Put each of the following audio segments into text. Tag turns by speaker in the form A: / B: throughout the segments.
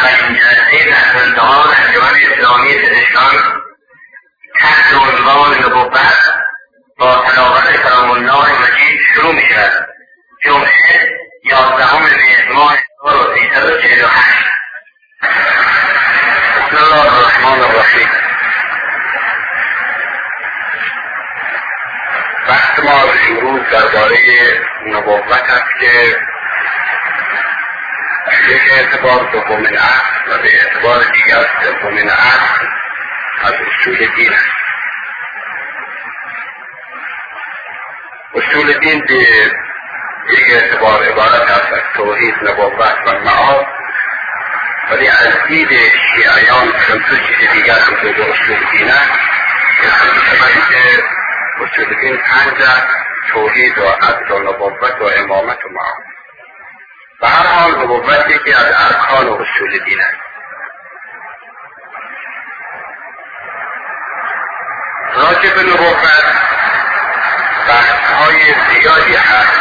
A: آخرین جلسه در انتها انجمن اسلامی پزشکان تحت عنوان نبوت با تلاوت کلام الله مجید شروع می شود. جمعه 11 مهر ماه 1348. بسم الله الرحمن الرحیم. بحث ما امروز درباره نبوت است که یک اعتبار دومین اصل و به اعتبار دیگر سومین اصل از اصول دین است. اصول دین به یک اعتبار عبارت است از توحید، نبوت و معاد، ولی از دید شیعیان چون چیز دیگر هم جزو اصول دین است که اصول دین 5 است: توحید و عدل و نبوت و امامت و معاد. به هر حال نبوت یکی از ارکان و اصول دین است. راجع به نبوت بحث‌های زیادی هست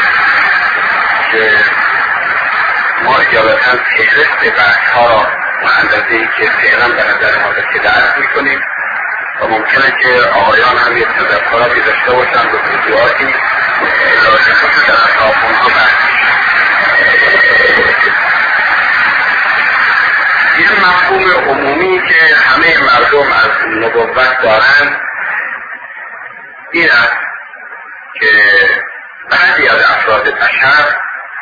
A: که ما اجابتاً فهرست بحث‌ها را به اندازه‌ای که فعلا به نظر ما رسیده درست می‌کنیم و ممکنه که آقایان هم یک تذکراتی داشته باشند و موضوعاتی راجع به در اطراف اونها بحث. این مفهوم عمومی که همه مردم از نبوت دارند این است که بعضی از افراد بشر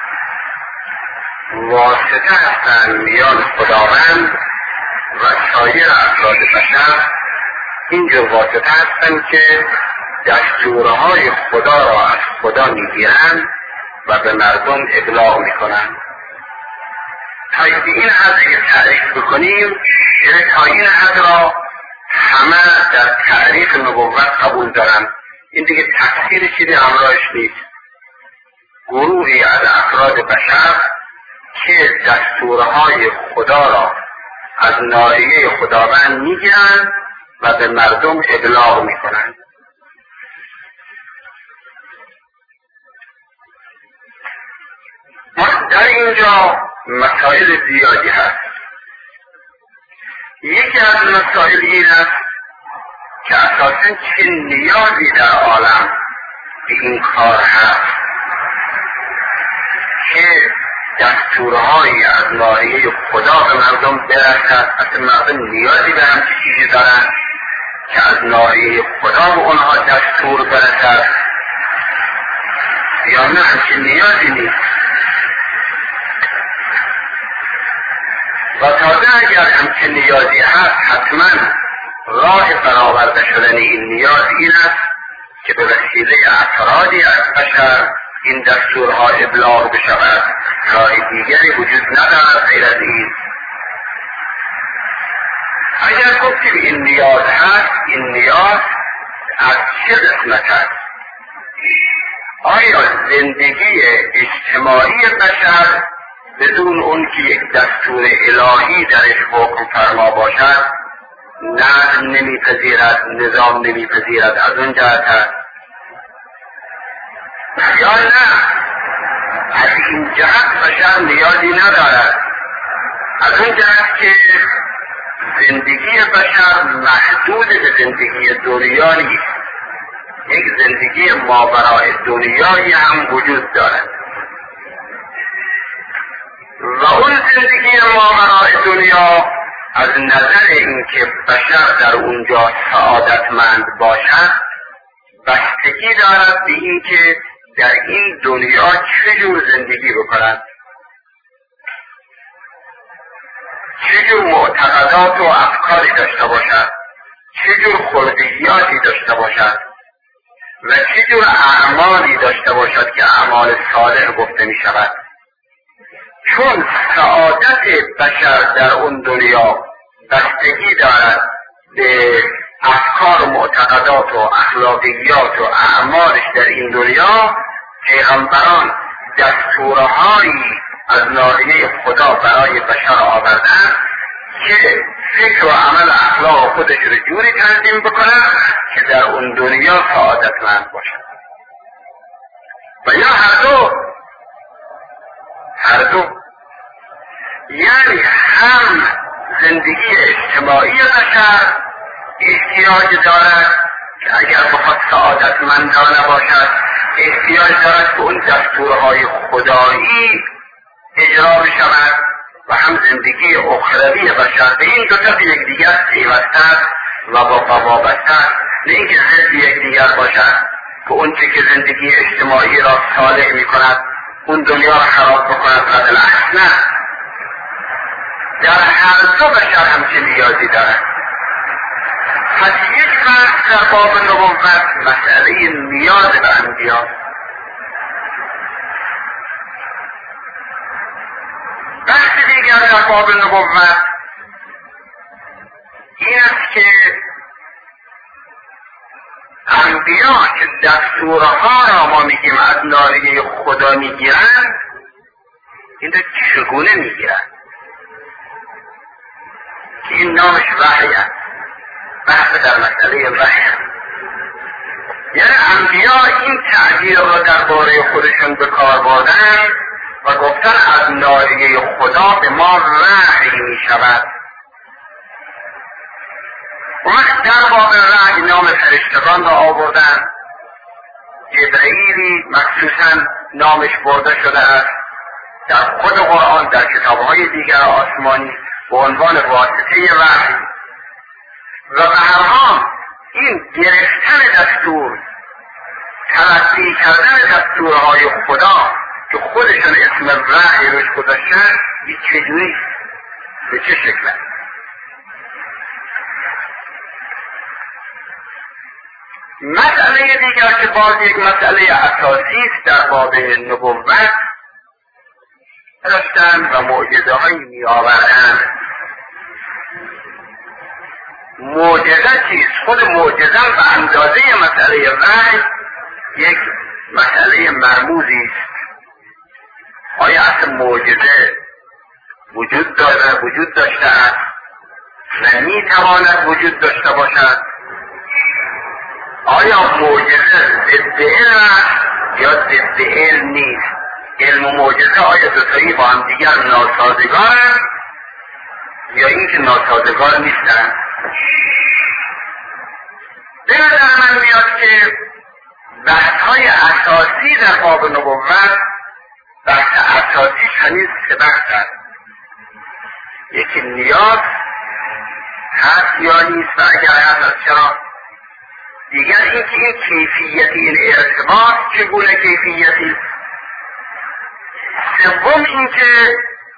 A: واسطه هستند میان خداوند و سایر افراد بشر. اینجور واسطه هستند که دستورهای خدا را از خدا میگیرند و به مردم ابلاغ میکنند. تا این حد اگر تعریف بکنیم، تا این حد را همه در تعریف نبوت قبول دارند. این دیگه تفسیر چیزی همراهش نیست. گروهی از افراد بشر که دستورهای خدا را از ناحیه خداوند میگیرند و به مردم ابلاغ میکنند. در اینجا مسائل زیادی هست. یکی از مسائل این است که اساساً چه نیازی در عالم به این کار هست که دستورهایی از ناحیه خدا به مردم برسد. اصلا مردم نیازی به همچین چیزی دارند که از ناحیه خدا به اونها دستور برسد یا نه همچین نیازی نیست. و تازه اگر همچین نیازی هست، حتما راه برآورده شدن این نیاز این است که به وسیله افرادی از بشر این دستورها ابلاغ بشود. راه دیگری وجود ندارد غیر از این. اگر گفتیم این نیاز هست، این نیاز از چه قسمت است؟ آیا زندگی اجتماعی بشر بدون اون که یک دستور الهی درش حکم فرما باشد نظم نمیپذیرد، نظام نمیپذیرد، از اون جهت هست؟ یا نه از این جهت بشر نیازی ندارد، از اون جهت که زندگی بشر محدود به زندگی دنیا نیست، یک زندگی ماورای دنیایی هم وجود دارد و اون زندگی ماورای دنیا از نظر اینکه بشر در اونجا سعادتمند باشد بستگی دارد به اینکه در این دنیا چجور زندگی بکند، چجور معتقدات و افکاری داشته باشد، چجور خلقیاتی داشته باشد و چجور اعمالی داشته باشد که اعمال صالح گفته می شود. چون سعادت بشر در اون دنیا بستگی دارد به افکار و معتقدات و اخلاقیات و اعمالش در این دنیا، پیغمبران دستورهایی از ناحیه خدا برای بشر آوردن که فکر و عمل اخلاق خودش رو جوری تنظیم بکنن که در اون دنیا سعادتمند باشن. و یا هر دو یعنی هر هم زندگی اجتماعی بشر احتیاج دارد که اگر بخواد سعادتمندانه باشد احتیاج دارد که اون دستورهای خدایی اجرا بشود و هم زندگی اخروی بشر. به این دوتا به یکدیگر پیوسته و وابسته، نه اینکه ضد یکدیگر باشد که اون چه که زندگی اجتماعی را صالح می کند اون دنیا را خراب بکند و بالعکس نه. در هر دو بشر همچین نیازی دارد. پس یک بحث در باب نبوت مسئله نیاز به انبیا. بحث دیگر در باب نبوت این است که انبیا که دستورها را ما میگیم از ناریه خدا میگیرند، این رو چگونه میگیرند؟ که این نامش وحی است. بحث در مسئله وحی است. یعنی انبیا این تعبیر را درباره خودشون به کار بردن و گفتن از ناریه خدا به ما وحی می شود. وقت در باب وحی نام فرشتگان را آوردن. جبرئیلی مخصوصا نامش برده شده است در خود قرآن، در کتابهای دیگر آسمانی به عنوان واسطه وحی. و به هر حال این گرفتن دستور، تلقی کردن دستورهای خدا که خودشون اسم وحی روش گذاشتن، این چجوری به چه شکل؟ مسئله دیگر که باز یک مسئله اساسی است در باب نبوت، رفتن و معجزه هایی می آوردن. معجزه چیست؟ خود معجزه به اندازه مسئله وحی یک مسئله مرموزی است. آیا اصل معجزه وجود داشته است و می تواند وجود داشته باشد؟ آیا معجزه ضد علم است یا ضد علم نیست؟ علم و معجزه آیا دوتایی با هم دیگر ناسازگارند یا اینکه ناسازگار نیستند؟ به نظر من میاد که بحث‌های اساسی در باب نبوت، بحث اساسی همین سه بحث است. یکی نیاز هست یا نیست و اگر هست چرا؟ دیگر اینکه این کیفیتی، این ارتباط چگونه کیفیتی. سوم اینکه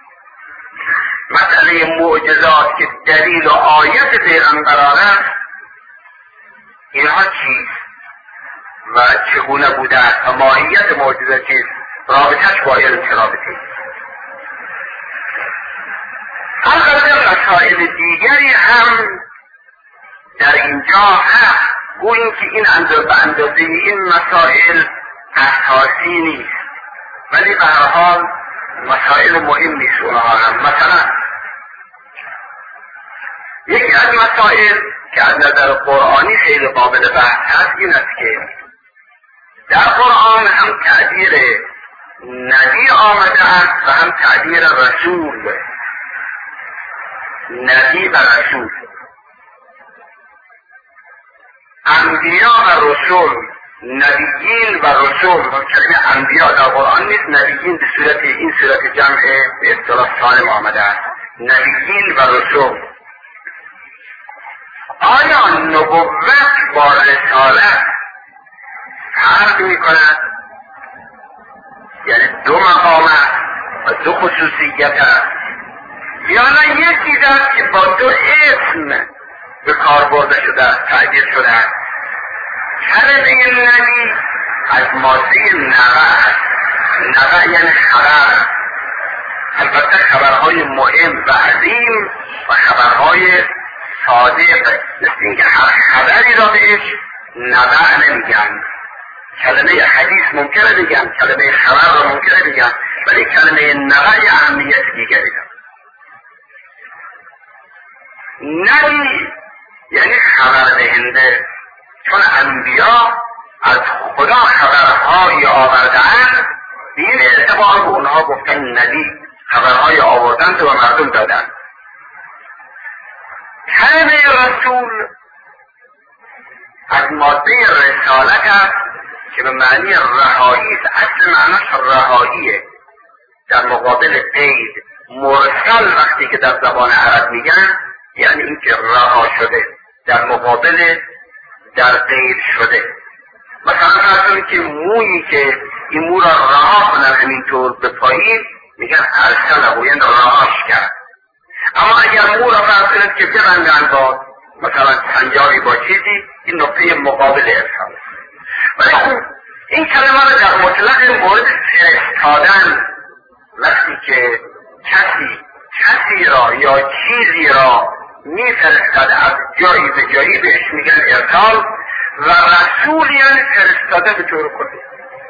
A: مسئله معجزات که دلیل و آیت پیغمبران است، اینها چیست و چگونه بوده است و ماهیت معجزه چیست، رابطش با علم چه رابطه. البته مسائل دیگری هم در اینجا هست، گوییم که این به اندازه این مسائل اساسی نیست، ولی به هر حال مسائل مهم نیست اونها هم. مثلا یکی از مسائل که از نظر قرآنی خیلی قابل بحث هست این است که در قرآن هم تعبیر نبی آمده است و هم تعبیر رسول. نبی و رسول، انبیا و رسول، نبیین و رسول. و کلمه انبیا در قرآن نیست، نبیین به صورت این صورت جمع به اصطلاح سالم آمده است، نبیین و رسول. آیا نبوت با رسالت فرق می کند؟ یعنی دو مقام است و دو خصوصیت است، یا نه یک چیز است که با دو اسم به کار برده شده است، تعبیر شده است. کلمه نبی از ماده نبع است. نبع یعنی خبر، البته خبرهای مهم و عظیم و خبرهای صادق، مثل اینکه هر خبری را بهش نبع نمیگن. کلمه حدیث ممکنه بگن، کلمه خبر را ممکنه بگن، ولی کلمه نبع اهمیت دیگری دارد. نبی یعنی خبر دهنده، چون انبیا از خدا خبرهای آوردن، به این اعتبار به اونها گفتن نبی، خبرهای آوردن و مردم دادن. کلمه رسول از ماده رسالت است که به معنی رهایی است. اصل معناش رهاییه. در مقابل قید مرسل وقتی که در زبان عرب میگن یعنی اینکه رها شده، در مقابل در قید شده. مثلا فرض کنید که مویی که این مو را رها کنن همینطور به پایین میگن ارسله، یعنی رهاش کرد. اما اگر مو را فرض کنید که ببندن با مثلا سنجاری با چیزی، این نقطه مقابل ارسال. ولی خب این کلمه را در مطلق مورد فرستادن، وقتی که کسی را یا چیزی را میفرستد از جایی به جایی بهش میگن ارسال، و رسول یعنی فرستاده به طور کلی.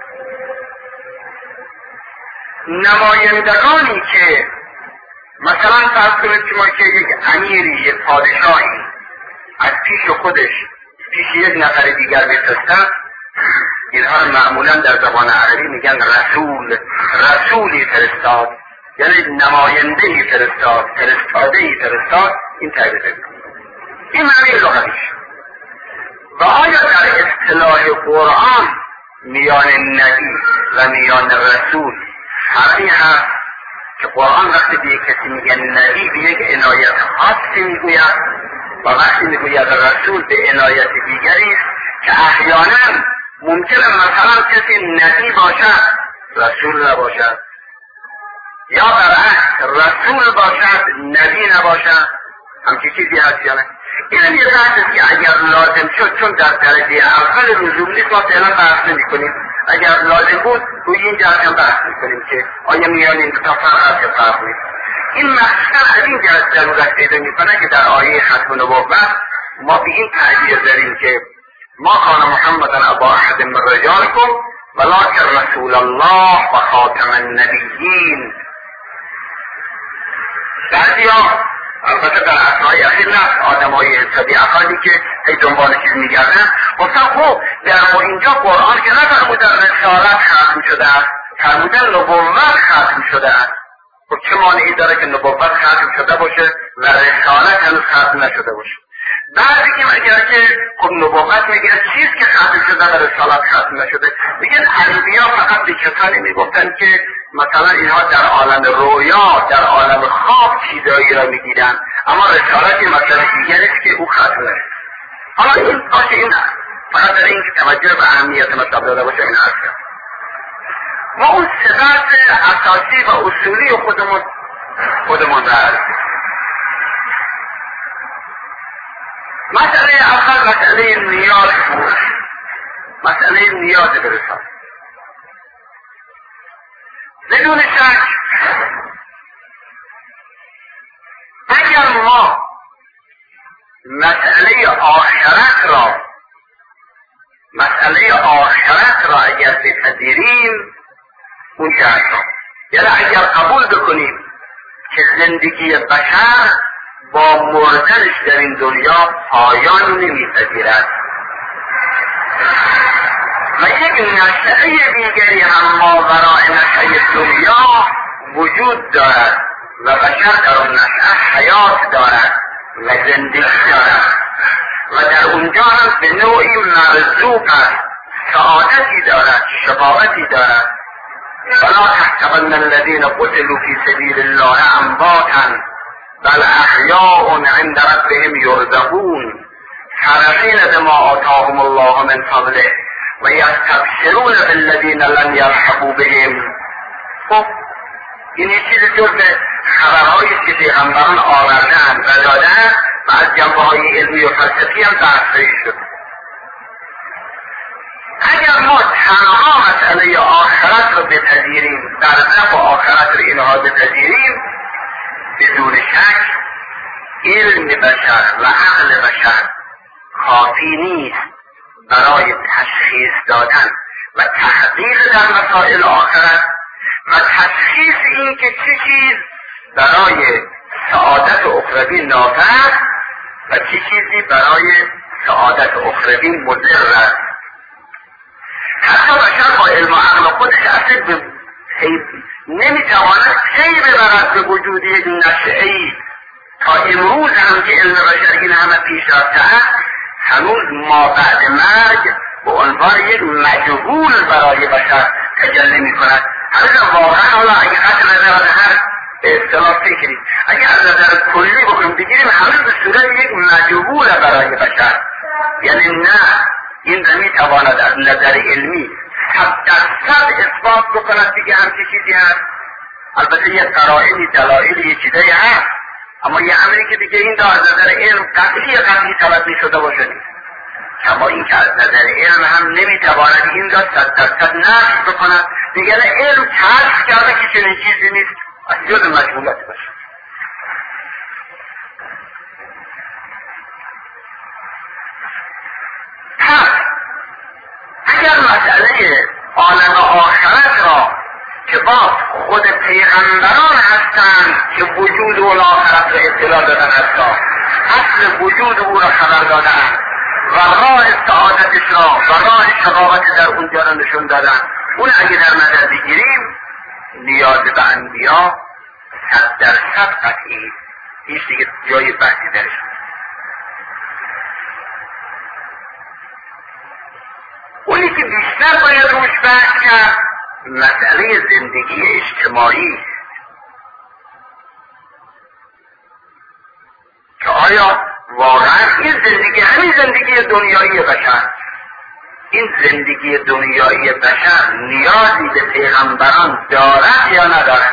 A: نمایندگانی که مثلا فرض کنید شما که یک امیری، یک پادشاهی از پیش خودش پیش یک نفر دیگر بفرستد، اینها معمولا در زبان عربی میگن رسولی فرستاد، یعنی نمایندهی فرستاد، فرستادهی فرستاد. این تعریف این معنی لغویش. و آیا در اصطلاح قرآن میان نبی و میان رسول فرقی هست که قرآن وقتی به کسی میگه نبی به یک عنایت خاصی میگوید و وقتی میگوید رسول به عنایت دیگری است که احیانا ممکنه مثلا کسی نبی باشد رسول نباشد، یا برعکس رسول باشد نبی نباشد، همچی چیزی هست یا نه؟ این یه بحث که اگر لازم شد، چون در درجه اول لزوم نیست، ما فعلا بحث نمی‌کنیم. اگر لازم بود روی این جهت هم بحث می‌کنیم که آیا میان این دو تا فرق هست یا فرق نیست. این مخصوصا از این جهت ضرورت پیدا می‌کنه که در آیه ختم نبوت ما به این تعبیر داریم که ما کان محمدا ابا احد من رجالکم ولکن رسول الله و خاتم النبیین. بعضیا البته در اصنای اخیر نه، آدمای حسابی افرادی که هی دنبال چیز میگردن گفتن خب در اینجا قرآن که نفرمودن رسالت ختم شده است، فرمودن نبوت ختم شده است. خب چه مانعی داره که نبوت ختم شده باشه و رسالت هنوز ختم نشده باشه؟ بعد بگیم اگر که خب نبوت میگه چیز که ختم شده و رسالت ختم نشده، میگن انبیا فقط به کسانی میگفتن که مثلا اینها در عالم رویا، در عالم خواب چیزایی را میدیدن، اما رسالت یه مطلب دیگری است که او ختم نشده. حالا این باشه، این فقط در این که توجه به اهمیت مطلب داده باشه این اصلا. ما اون صفات اساسی و اصولی خودمون را هستیم. مسئله اول مسئله نیاز بود، مسئله نیاز به رسالت. بدون شک اگر ما مسئله آخرت را اگر بپذیریم اون جهت را، یعنی اگر قبول بکنیم که زندگی بشر با مردنش در این دنیا پایان نمیپذیرد و یک نشأه دیگری هم ماوراء نشأه دنیا وجود دارد و بشر در اون نشأه حیات دارد و زندگی دارد و در اونجا هم به نوعی مرزوق است، سعادتی دارد، شفاعتی دارد. ولا تحسبن الذين قتلوا في سبيل الله امواتا بل احیاء عند ربهم یرزقون فرحین بما آتاهم الله من فضله و یستبشرون بالذین لم یلحقوا بهم. خب این چیز جز خبرهایی که پیغمبران آوردن و دادن و از جنبه‌های علمی و فلسفی هم بحثی شد. اگر ما تنها مسئله آخرت رو بپذیریم، برزخ و آخرت رو اینها بپذیریم، بدون شک علم بشر و عقل بشر کافی نیست برای تشخیص دادن و تحقیق در مسائل آخرت و تشخیص این که چه چیز برای سعادت اخروی نافع و چه چیزی برای سعادت اخروی مضر است. حتی بشر با علم و عقل خودش اصلا نمیتواند پی ببرد به وجود یک نشأه‌ای تا امروز هم که علم بشر این همه پیش رفته است، هنوز ما بعد مرگ به عنوان یک مجهول برای بشر تجلی می کند. همین واقعا حالا اگه قطع نظر از هر به اصطلاح فکری اگه از نظر کلی بکنیم بگیریم، همین به صورت یک مجهول برای بشر. یعنی نه این می تواند از نظر علمی 100% اثبات بکند دیگه همچه چیزی هست. البته یه قرائنی دلایلی یه چیزایی هست، اما یه امری که دیگه این از نظر علم قطعی تلقی شده باشه نیست. کما این که از نظر علم هم نمیتواند این را 100% نفی بکند دیگه. علم کشف کرده که چنین چیزی نیست، از جز مجهولات باشه. پس اگر مسئله عالم آخرت را که باز خود پیغمبران هستند که وجود و آخرت را اطلاع دادن، هستند اصل وجود او را خبر دادن و راه سعادتش را و راه شقاوت در اونجا را نشون دادن، اون اگه در نظر بگیریم نیاز به انبیا 100% قطعی، هیچ دیگه جای بحثی درش. اونی که بیشتر باید روش بحث کرد مسئله زندگی اجتماعی، که آیا واقعا این زندگی همین زندگی دنیایی بشر، این زندگی دنیایی بشر نیازی به پیغمبران دارد یا ندارد؟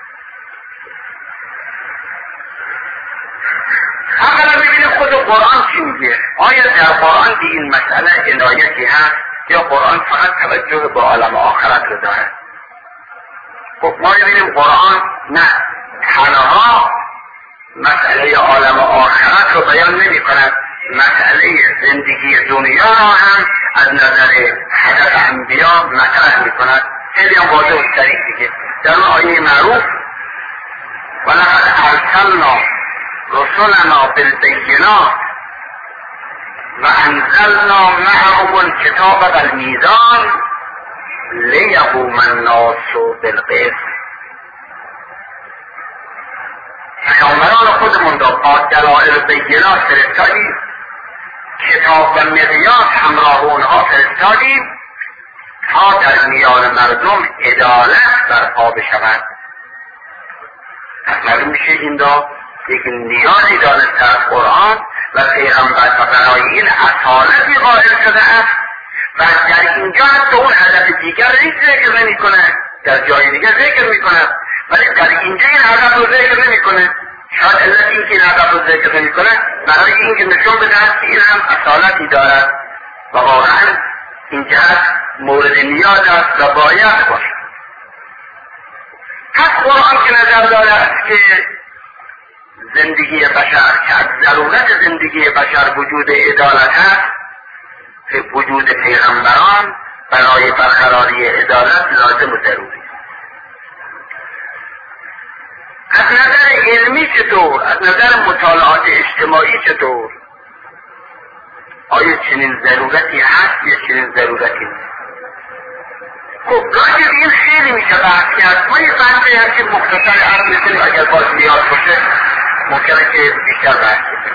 A: اولا ببینید خود قرآن چی میگه. آیا در قرآن به این مسئله عنایتی هست یا قرآن فقط توجه به عالم آخرت رو داره؟ خب ما ببینیم قرآن نه تنها مسئله عالم آخرت رو بیان نمی کند، مسئله زندگی دنیا را هم از نظر هدف انبیا مطرح می کند. خیلی هم واضح و صریح دیگه در اون آیه معروف ولقد ارسلنا رسلنا بالبینات و انزلنا معهم الکتاب والمیزان لیقوم الناس بالقسط. پیامبران خودمون را با دلائل بینات فرستادیم، کتاب و مقیاس همراه اونها فرستادیم تا در میان مردم عدالت برپا بشود. معلوم میشه این را یک نیازی دانسته از قرآن و پیغمبر و برای این اصالتی قائل شده است و در اینجا حتی اون هدف دیگر نیست ذکر نمی کنه، در جای دیگر ذکر می کنه، ولی در اینجا این هدف رو ذکر نمی کنه. شاید علت این که این هدف رو ذکر نمی کنه برای این که نشون بدهد که این هم اصالتی دارد و واقعا این جهت مورد نیاز است و باید باشد. پس قرآن که نظر دارد که زندگی بشر که از ضرورت زندگی بشر وجود عدالت هست، وجود پیغمبران برای برقراری عدالت لازم و ضروری. از نظر علمی چطور؟ از نظر مطالعات اجتماعی چطور؟ آیا چنین ضرورتی هست یا چنین ضرورتی نیست؟ خب راجع به این خیلی میشه بحث کرد. ما یه بحثی هست که مختصر عرض میکنیم، اگر باز نیاز باشه ممکنه که بیشتر بحث کنیم.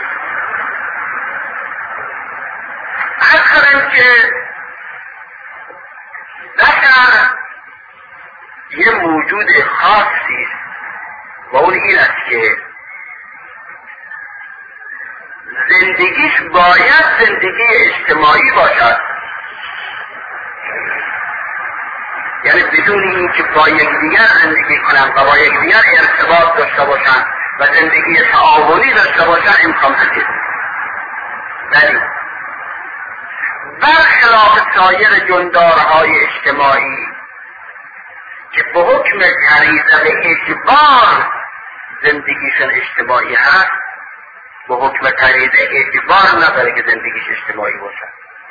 A: از کنیم که بشر یه موجود خاصی است و اون این است که زندگیش باید زندگی اجتماعی باشد، یعنی بدون این که با یکدیگر زندگی کنن و با یکدیگر ارتباط داشته باشن و زندگی تعاونی داشته باشن امکان پذیر. ولی برخلاف سایر جندارهای اجتماعی که به حکم غریزه به اجبار زندگیشون اجتماعی هست، به حکم غریزه اجبار نداره که زندگیش اجتماعی باشد.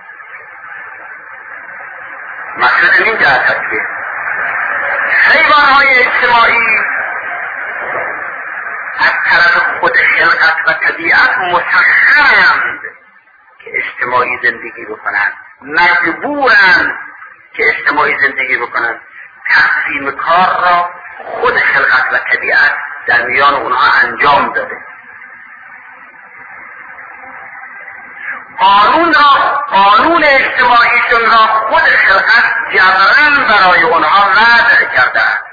A: مقصد این جهت است که حیوانهای اجتماعی از طرف خود خلقت و طبیعت مسخرند که اجتماعی زندگی بکنند، مجبورند که اجتماعی زندگی بکنند. تقسیم کار را خود خلقت و طبیعت در میان اونها انجام داده. قانون اجتماعیشون را خود خلقت جبران برای اونها وضع کرده است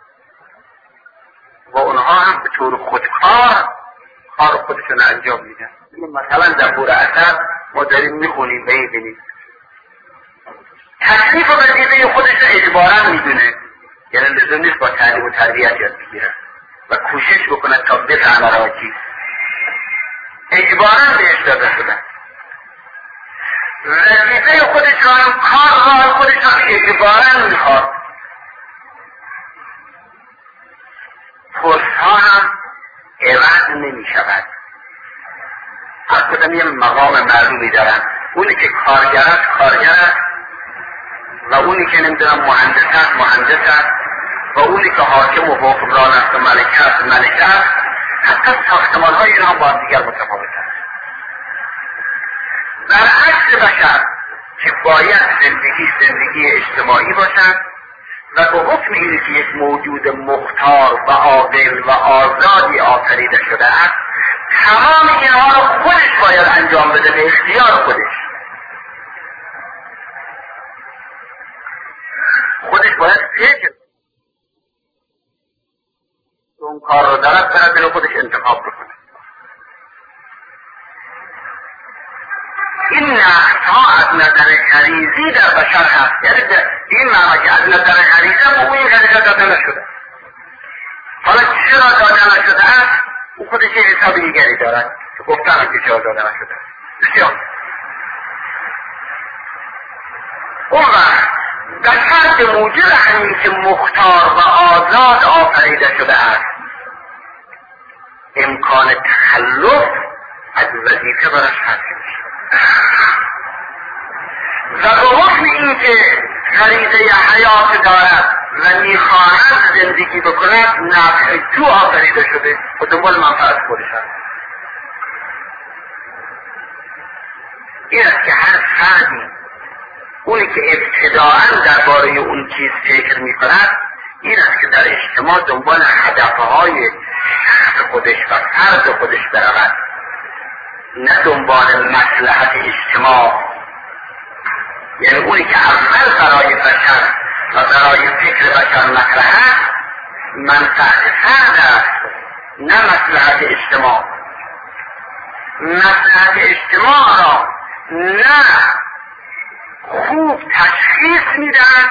A: و اونها هم به طور خودکار کار خودشون انجام میدن. مثلا زبور اثر ما داریم میخونیم ببینید تکلیف و وظیفه خودش را اجبارا میدونه، یعنی لزوم نیست با تعلیم و تربیت یاد بگیرن و کوشش بکنن تا بفهمه راجی، اجبارا بهش داده شدن. وظیفه خودش را هم کار خودش را اجبارا میخواد. پرسها هم عوض نمیشود، هر کدام یه مقام معلومی دارن. اونی که کارگر است و اونی که نمیدونم مهندس است و اونی که حاکم و حکمران است و ملکه است. حتی ساختمان های اینها با دیگر متفاوت است. برعکس بشر که باید زندگی اجتماعی باشد و به حکم اینی که یک موجود مختار و عاقل و آزادی آفریده شده است، تمام اینها را خودش باید انجام بده به اختیار خودش. خودش فکر اون کار رو دارد برای خودش انتخاب بکنه. این نقصها از نظر غریزی در بشر هست، یعنی این معنی که از نظر غریزه به این غریزه داده نشده. حالا چرا داده نشده است؟ او خودش یه حساب دیگری دارد که گفتن که چرا داده نشده. بسیار اون وقت بشر به موجب همین که مختار و آزاد آفریده شده است، امکان تخلف از وظیفه برش حاصل میشه و به حکم این که غریزه حیات دارد و میخواهد زندگی بکند، نفع تو آفریده شده و دنبال منفعت خودش هست. این است که هر فردی اونی که ابتداعاً درباره اون چیز فکر میکند، این است که در اجتماع دنبال هدفهای شخص خودش و فرد خودش برود، نه دنبال مصلحت اجتماع. یعنی اونی که اول برای بشر و برای فکر بشر مطرح است، منفعت فرد است نه مصلحت اجتماع. مصلحت اجتماع را نه خوب تشخیص میدن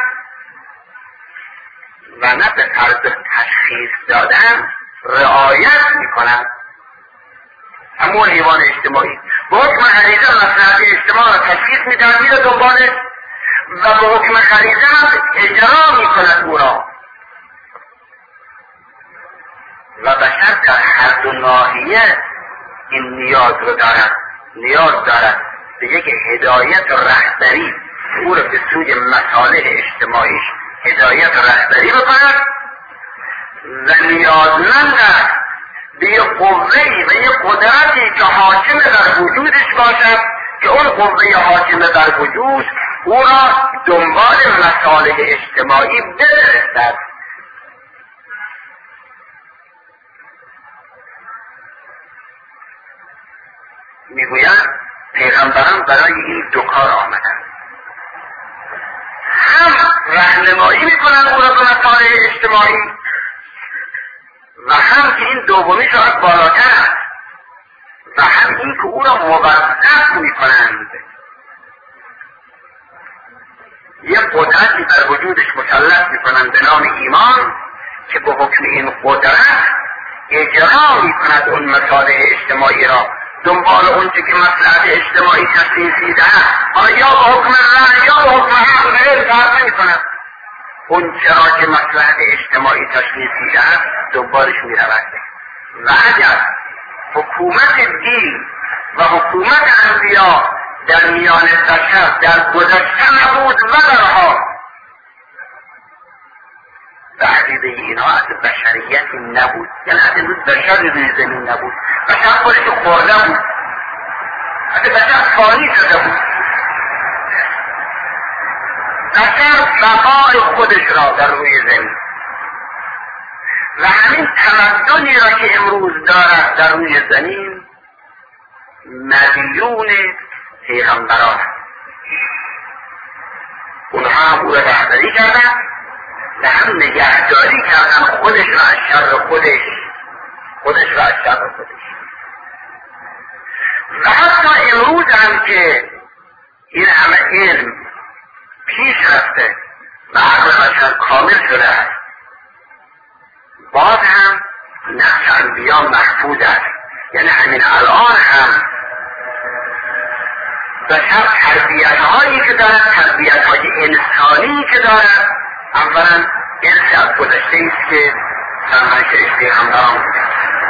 A: و نه به طرز تشخیص دادن رعایت میکنن. اما حیوان اجتماعی به حکم غریزه مصلحت اجتماع را تشخیص میدن، میره دنبالش و به حکم غریزه هم اجرا میکند او را. و بشر در هر دو ناحیه این نیاز رو دارد به یک هدایت و رهبری، او را به سوی مصالح اجتماعیش هدایت و رهبری بکند و نیازمند است به یک قوه‌ای و یک قدرتی که حاکم در وجودش باشد که اون قوه حاکم در وجود او را دنبال مصالح اجتماعی بفرستد. میگویند پیغمبران برای این دو کار آمدند، هم راهنمایی میکنند او را به مصالح اجتماعی و هم که این دومی شاید بالاتر است و هم این که او را موظف میکنند، یک قدرتی بر وجودش مسلط میکنند به نام ایمان که به حکم این قدرت اجرا میکند اون مصالح اجتماعی را دنبال اونچه که مصلحت اجتماعی تشخیص دیده است. یا به حکم رأی یا به حکم حق غیر کار نمی‌کند. اون چرا که مصلحت اجتماعی تشخیص دیده است دنبالش می‌رود. و اگر حکومت دین و حکومت انبیا در میان بشر در گذشته نبود و در حال، و عقیده اینها از بشریتی نبود، یعنی از امروز بشر روی زمین نبود، بشر خودش خورده بود، از بشر فانی شده بود، بشر بقای خودش را در روی زمین و همین تمدنی را که امروز دارد در روی زمین مدیون پیغمبران، اونها هم او را رهبری کردن و هم نگهداری کردن خودش را از شر خودش را از شر خودش. و حتی امروز هم که این همه علم پیش رفته و عقل بشر کامل شده است، باز هم نقش انبیا محفوظ است. یعنی همین الان هم بشر تربیت هایی که دارد، تربیت های انسانی که دارد، اولا ارث از گذشته است که سرمنشأش پیغمبران بوده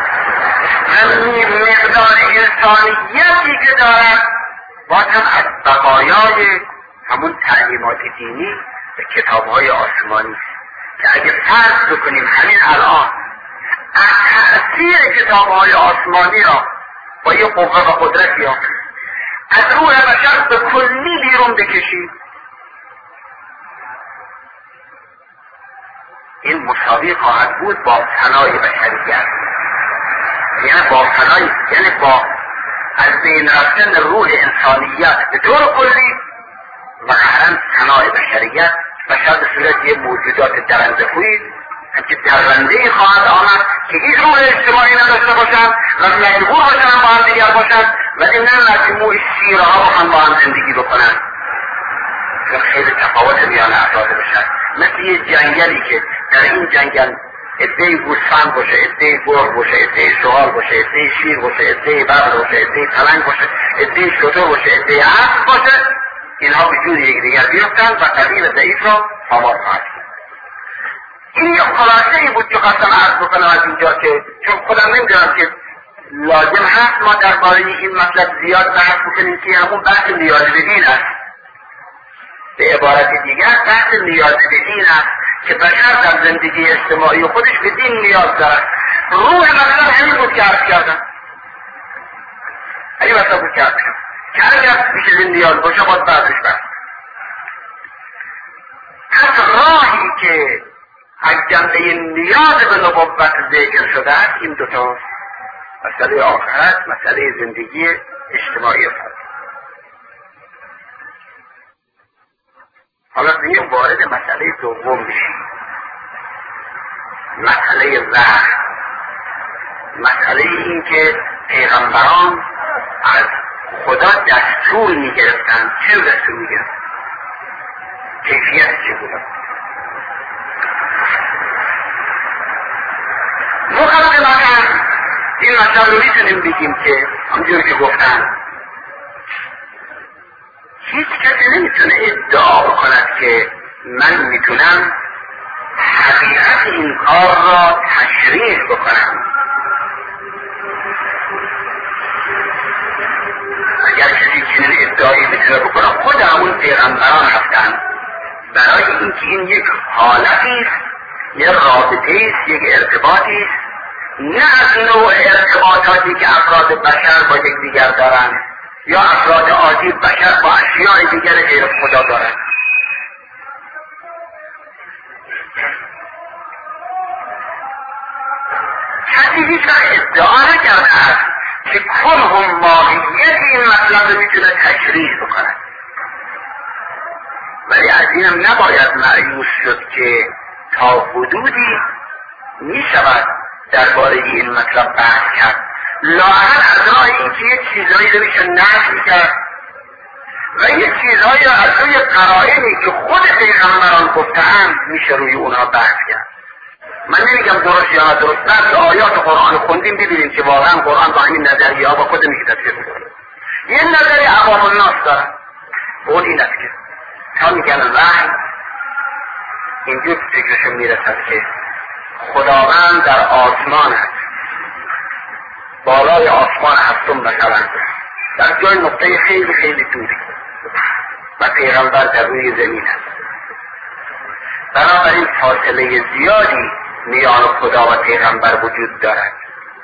A: و مقدار انسانیتی که دارد باز هم از بقایای همون تعلیمات دینی و کتاب های آسمانی است که اگه فرض بکنیم همین الان از تأثیر کتاب های آسمانی را با یه قوه و قدرت یا از روح بشر به کلی بیرون بکشید، این مساوی خواهد بود با فنای بشریت. یعنی با فنای، یعنی با از بین رفتن روح انسانیت به طور کلی و قهرن فنای بشریت. بشر به صورت یه موجودات درنده خویی که درنده‌ای خواهد آمد که هیچ روح اجتماعی نداشته باشند و مجبور باشند با هم دیگر باشند، ولی نه مجموع شیرها با هم زندگی بکنند. خیلی تفاوت میان افراد بشر، مثل یه جنگلی که در این جنگل عده‌ای گوسفند باشه، عده‌ای گرگ باشه، عده‌ای شغال باشه، عده‌ای شیر باشه، عده‌ای ببر باشه، عده‌ای پلنگ باشه، عده‌ای شتر باشه، عده‌ای اسب باشه، اینها به جور یکدیگر بیفتند و قوی و ضعیف را پامال خواهد کرد. این یک خلاصه‌ای بود که خواستم عرض بکنم از اینجا، که چون خودم نمی‌دونم که لازم هست ما درباره این مطلب زیاد بحث بکنیم که همون بحث نیاز به دین است. به عبارت دیگر بحث نیاز به دین است که بشر در زندگی اجتماعی خودش به دین نیاز دارد. روح مطلب همین بود که عرض کردم، همین مطلب بود که عرض کردم که اگر بیش از این نیاز باشه باید بعدش بحث. از راهی که از جنبه نیاز به نبوت ذکر شده است این دوتا مسئله آخرت، مسئله زندگی اجتماعی فرد. حالا دیگه وارد مسئله دوم میشیم، مسئله وحی، مسئله این که پیغمبران از خدا دستور میگرفتن. چه دستور میگرفتن؟ کیفیت چه بودن؟ مقدمتا این مطلب رو میتونیم بگیم که همجور که گفتن هیچ کسی نمیتونه ادعا بکند که من میتونم حقیقت این کار را تشریح بکنم. اگر کسی چنین ادعایی میتونه بکنه، خود همون پیغمبران هستند برای اینکه این یک حالتی است، یک رابطه است، یک ارتباطی است، نه از نوع ارتباطاتی که افراد بشر با یکدیگر دارند یا افراد عادی بشر با اشیاء دیگر غیر خدا دارند. کسی هیچ وقت ادعا نکرده است که کنهم ماهیت این مطلب میتونه تشریح بکنه، ولی از اینم نباید مایوس شد که تا حدودی میشود درباره این مطلب بحث کرد، لااقل از راه اینکه یک چیزهایی رو میشه نفی کرد و یک چیزهایی رو از روی قرائنی که خود پیغمبران گفته‌اند میشه روی اونها بحث کرد. من نمیگم درست یا ندرست، بعضی آیات قرآن خوندیم ببینیم که واقعا قرآن با همین نظریه ها با خود میگه تفسیر میکنه. یه نظری عوام الناس دارن، اون این است که تا میگن وحی اینجور فکرشون میرسد که خداوند در آسمان است، بالای آسمان هفتم مثلا در جای نقطه خیلی خیلی دوری و پیغمبر در روی زمین است. بنابراین فاصله زیادی میان خدا و پیغمبر وجود دارد.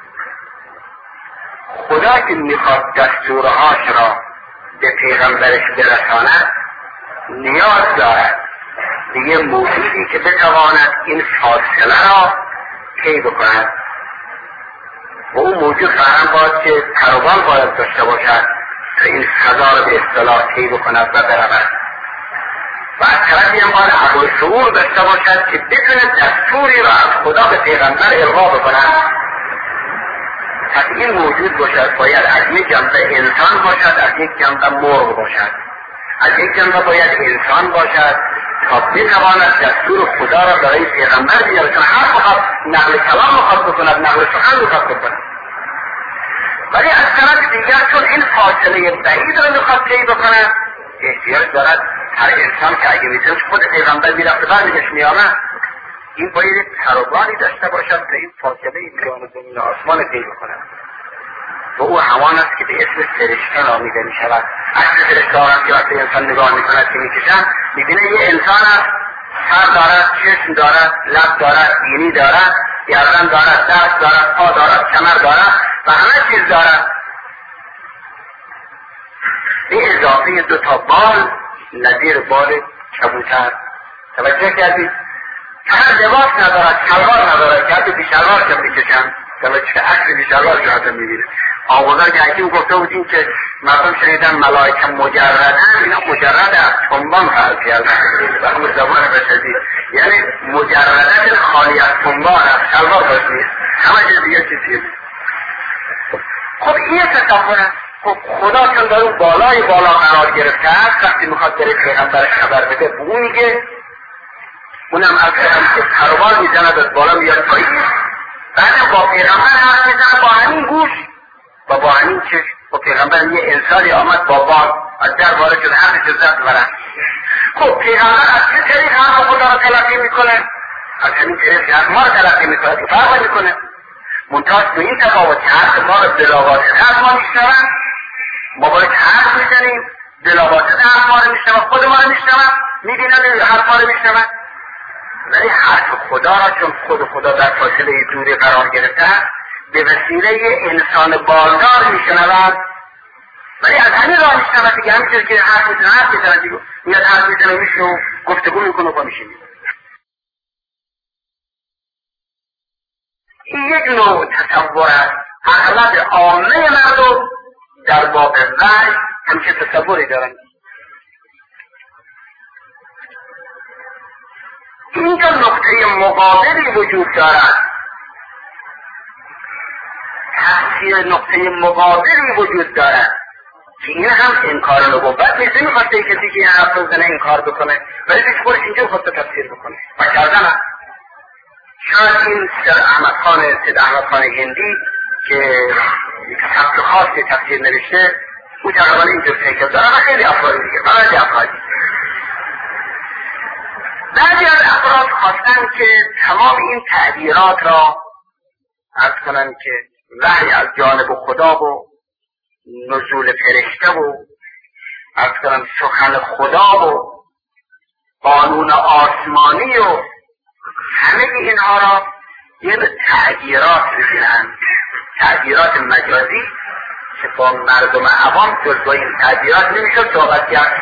A: خدا که میخواد دستورهاش را به پیغمبرش برساند نیاز دارد به یه موجودی که بتواند این فاصله را طی بکند و اون موجود فهم باید که پروان باید داشته باشد تا این فضا رو به اصطلاح طی بکند و برود و از طرفی هم باید عقل شعور داشته باشد که بتونه دستوری را از خدا به پیغمبر القا بکند. پس این موجود باشد باید از یک جنبه انسان باشد، از یک جنبه مرغ باشد. از یک جنبه باید انسان باشد تا بتواند دستور خدا را برای پیغمبر بیاره، چون هر وقت نقل کلام میخواد بکند، نقل سخن میخواد بکند. ولی از طرف دیگر چون این فاصله بعید را میخواد طی بکند، احتیاج دارد هر انسان که اگه میتونست خود پیغمبر میرفت برمیگشت میامد، این باید تروانی داشته باشد تا این فاصله میان زمین و آسمان طی بکند. و او همان است که به اسم فرشته نامیده می شود. اصل فرشته هم که وقتی انسان نگاه می کند که می کشن می بینه یه انسان است، سر دارد، چشم دارد، لب دارد، بینی دارد، گردن دارد، دست دارد، پا دارد، کمر دارد و همه چیز دارد. به اضافه 2 بال نظیر بال کبوتر. توجه کردید؟ هر لباس ندارد، شلوار ندارد، که حتی بیشلوار که می کشن. توجه عکس بیشلوار که حتی می بینه. آقازار که حکیم گفته بودیم که مردم شنیدن ملائکه مجردن، اینا مجرد از تنبان خلق کردن و همون زبان بشدی، یعنی مجردت خالی از تنبان از شلوار باش نیست، همه جز دیگه چیزی. خب این تصور است. خب خدا چون در اون بالای بالا قرار گرفته است، وقتی میخواد بره پیغمبرش خبر بده به اون میگه، اونم از که پروان میزند از بالا میاد پایین، بعدم با پیغمبر حرف میزند با همین گوش و با همین چشم. و پیغمبر یه انسانی آمد با باد از در وارد شد، حرف جزت برد. خب پیغمبر از چه طریق حرف خدا را تلقی میکنه؟ از همین طریق که حرف ما را تلقی میکنه، که فرق میکنه. منتاز به این تفاوت که حرف ما را بلاواسطه حرف ما میشنون، ما باید حرف میزنیم، بلاواسطه حرف ما را میشنون، خود ما را میشنون، میبینن حرف ما را میشنون. ولی حرف خدا را چون خود خدا در فاصله دوری قرار گرفته است، به وسیله انسان بالدار میشنوند. ولی از همین راه میشنوند که همین که حرف میزنه حرف میزنه دیگه میاد حرف میزنه میشه و گفتگو میکنه و میشه. این یک نوع تصور است. اغلب عامه مردم در باب وحی همچه تصوری دارند. اینجا نقطه مقابلی وجود دارد، تفسیر نقطه مقابلی وجود دارد که این هم انکار نبوت نیست. نمیخواسته کسی که این حرف رو زنه انکار بکنه، ولی پیش خودش اینجا خواسته تفسیر بکنه و کردن هم. شاید این سید احمد خان هندی که سبت خاصی تفسیر نوشته، او تقریبا اینجور فکر داره و خیلی افرادی دیگه. بعضی از افراد خواستن که تمام این تعبیرات را عرض کنن که وحی از جانب خدا و نزول فرشته و عرض کنن سخن خدا و قانون آسمانی و همه اینها را یه تعبیرات بگیرن، تعبیرات مجازی که با مردم عوام جز با این تعبیرات نمیشد صحبت کرد.